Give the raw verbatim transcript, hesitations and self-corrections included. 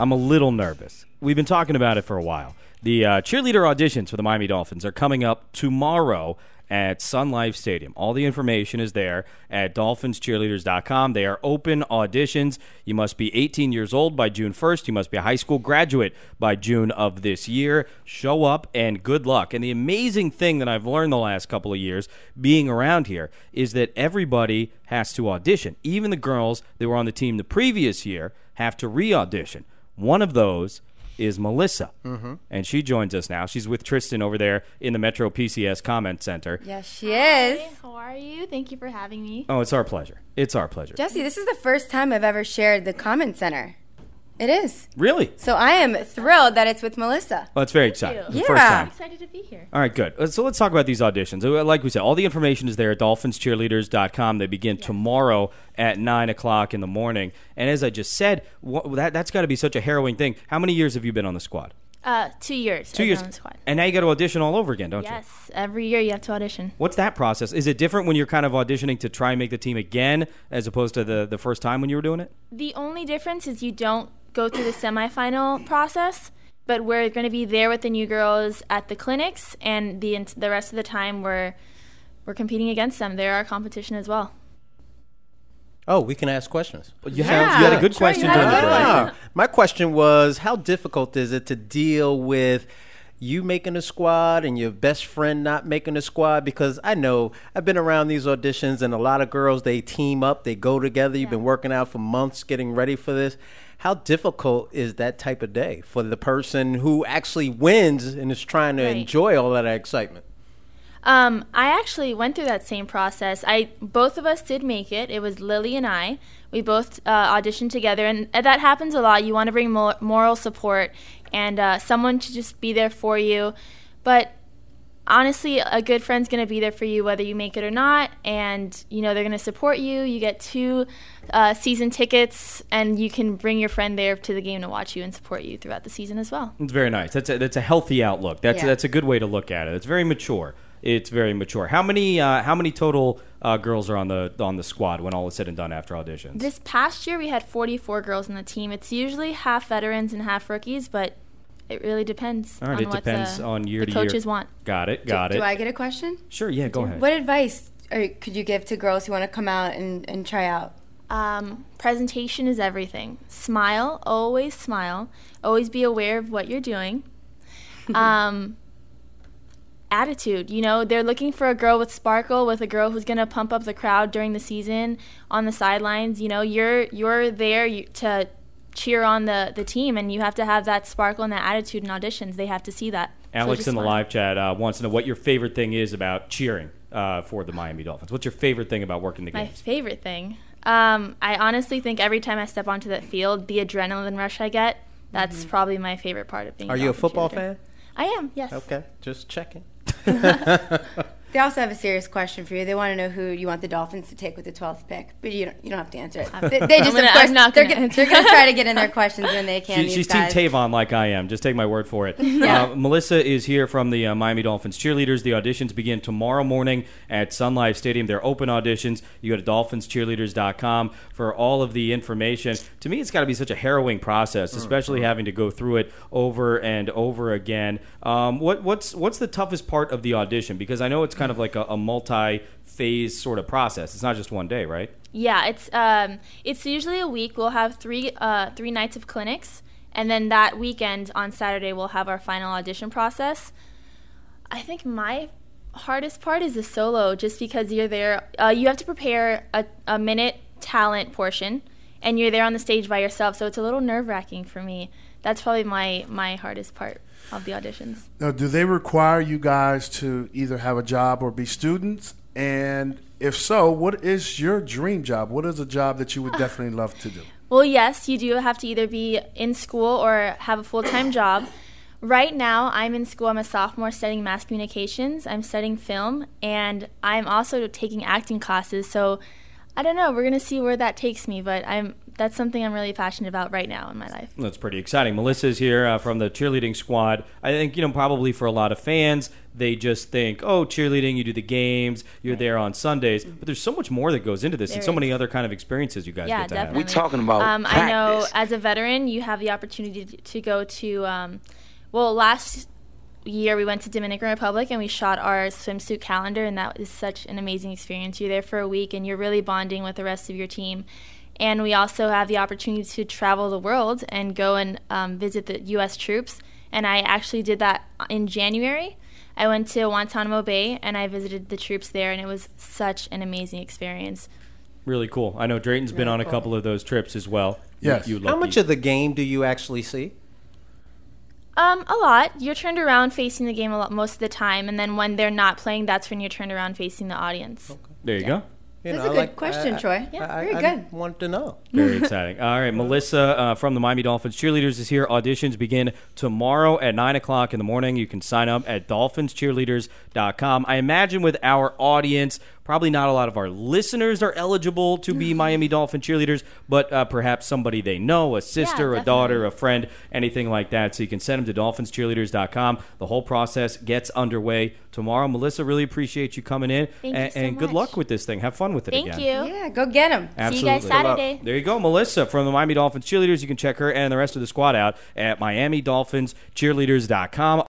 I'm a little nervous. We've been talking about it for a while. The uh, cheerleader auditions for the Miami Dolphins are coming up tomorrow at Sun Life Stadium. All the information is there at dolphins cheerleaders dot com. They are open auditions. You must be eighteen years old by June first. You must be a high school graduate by June of this year. Show up and good luck. And the amazing thing that I've learned the last couple of years being around here is that everybody has to audition. Even the girls that were on the team the previous year have to re-audition. One of those is Melissa, mm-hmm. and she joins us now. She's with Tristan over there in the Metro P C S Comment Center. Yes, she is. Hi, how are you? Thank you for having me. Oh, it's our pleasure. It's our pleasure. Jesse, this is the first time I've ever shared the Comment Center. It is. Really? So I am thrilled that it's with Melissa. Well, it's very exciting. Yeah. First time. I'm excited to be here. All right, good. Uh, So let's talk about these auditions. Uh, Like we said, all the information is there at dolphins cheerleaders dot com. They begin yes. tomorrow at nine o'clock in the morning. And as I just said, wh- that, that's got to be such a harrowing thing. How many years have you been on the squad? Uh, two years. Two I've years. been on the squad. And now you got to audition all over again, don't yes, you? Yes, every year you have to audition. What's that process? Is it different when you're kind of auditioning to try and make the team again as opposed to the, the first time when you were doing it? The only difference is you don't go through the semifinal process, but we're going to be there with the new girls at the clinics, and the the rest of the time we're we're competing against them. They're our competition as well. Oh, we can ask questions. You, Yeah. had, you had a good Sure, question you had during a the good break. one. Ah, my question was, how difficult is it to deal with you making a squad and your best friend not making a squad? Because I know I've been around these auditions, and a lot of girls, they team up, they go together. You've Yeah. been working out for months getting ready for this. How difficult is that type of day for the person who actually wins and is trying to Right. enjoy all of that excitement? Um, I actually went through that same process. I both of us did make it. It was Lily and I. We both uh, auditioned together, and that happens a lot. You want to bring mo- moral support and uh, someone to just be there for you. But honestly, a good friend's going to be there for you whether you make it or not, and you know they're going to support you. You get two uh, season tickets, and you can bring your friend there to the game to watch you and support you throughout the season as well. It's very nice. That's a, that's a healthy outlook. That's Yeah. that's a good way to look at it. It's very mature. It's very mature. How many uh, how many total uh, girls are on the on the squad when all is said and done after auditions? This past year, we had forty-four girls on the team. It's usually half veterans and half rookies, but it really depends All right, on it what depends the, on year the to year. coaches want. Got it. Got do, it. Do I get a question? Sure. Yeah. Go ahead. What advice or could you give to girls who want to come out and, and try out? Um, presentation is everything. Smile, always smile. Always be aware of what you're doing. Um, attitude, you know, they're looking for a girl with sparkle, with a girl who's going to pump up the crowd during the season on the sidelines. You know, you're you're there you, to cheer on the, the team, and you have to have that sparkle and that attitude in auditions. They have to see that. Alex so in the smile. live chat uh, wants to know what your favorite thing is about cheering uh, for the Miami Dolphins. What's your favorite thing about working the My games? favorite thing? Um, I honestly think every time I step onto that field, the adrenaline rush I get, that's Mm-hmm. probably my favorite part of being Are a you a Dolphin football cheerleader. fan? I am, yes. Okay, just checking. They also have a serious question for you. They want to know who you want the Dolphins to take with the twelfth pick, but you don't. You don't have to answer it. They, they just, gonna- of course, I'm not they're gonna gonna, answer. they're going to try to get in their questions when they can. She, these she's guys. Team Tavon like I am. Just take my word for it. Yeah. uh, Melissa is here from the uh, Miami Dolphins cheerleaders. The auditions begin tomorrow morning at Sun Life Stadium. They're open auditions. You go to dolphins cheerleaders dot com for all of the information. To me, it's got to be such a harrowing process, especially mm-hmm. having to go through it over and over again. Um, what, what's what's the toughest part of the audition? Because I know it's kind of like a, a multi-phase sort of process. It's not just one day, right? Yeah, it's um, it's usually a week. We'll have three uh, three nights of clinics, and then that weekend on Saturday we'll have our final audition process. I think my hardest part is the solo, just because you're there. Uh, you have to prepare a, a minute talent portion, and you're there on the stage by yourself, so it's a little nerve-wracking for me. That's probably my, my hardest part of the auditions. Now, do they require you guys to either have a job or be students? And if so, what is your dream job? What is a job that you would definitely love to do? Well, yes, you do have to either be in school or have a full-time job. Right now, I'm in school. I'm a sophomore studying mass communications. I'm studying film, and I'm also taking acting classes. So I don't know. We're going to see where that takes me, but I'm that's something I'm really passionate about right now in my life. That's pretty exciting. Melissa's here uh, from the cheerleading squad. I think, you know, probably for a lot of fans, they just think, oh, cheerleading, you do the games, you're there on Sundays. But there's so much more that goes into this There and so is. many other kind of experiences you guys Yeah, get to definitely. have. We talking about Um, I know practice. as a veteran, you have the opportunity to, to go to, um, well, last year we went to Dominican Republic and we shot our swimsuit calendar, and that was such an amazing experience. You're there for a week and you're really bonding with the rest of your team. And we also have the opportunity to travel the world and go and um, visit the U S troops. And I actually did that in January. I went to Guantanamo Bay and I visited the troops there, and it was such an amazing experience. Really cool. I know Drayton's been Really on a cool. couple of those trips as well. Yes. You, you How lucky. much of the game do you actually see? Um, a lot. You're turned around facing the game a lot most of the time, and then when they're not playing, that's when you're turned around facing the audience. There you go. You That's know, a good question, I- Troy. Yeah, I, very I good. want to know. Very exciting. All right, Melissa uh, from the Miami Dolphins Cheerleaders is here. Auditions begin tomorrow at nine o'clock in the morning. You can sign up at dolphins cheerleaders dot com. I imagine with our audience, probably not a lot of our listeners are eligible to be Miami Dolphin cheerleaders, but uh, perhaps somebody they know, a sister, Yeah, a daughter, definitely. a friend, anything like that. So you can send them to dolphins cheerleaders dot com. The whole process gets underway tomorrow. Melissa, really appreciate you coming in. Thank you and so and good much. luck with this thing. Have fun with it Thank again. you. Yeah, go get them. Absolutely. See you guys Saturday. There you go, Melissa from the Miami Dolphins Cheerleaders. You can check her and the rest of the squad out at miami dolphins cheerleaders dot com.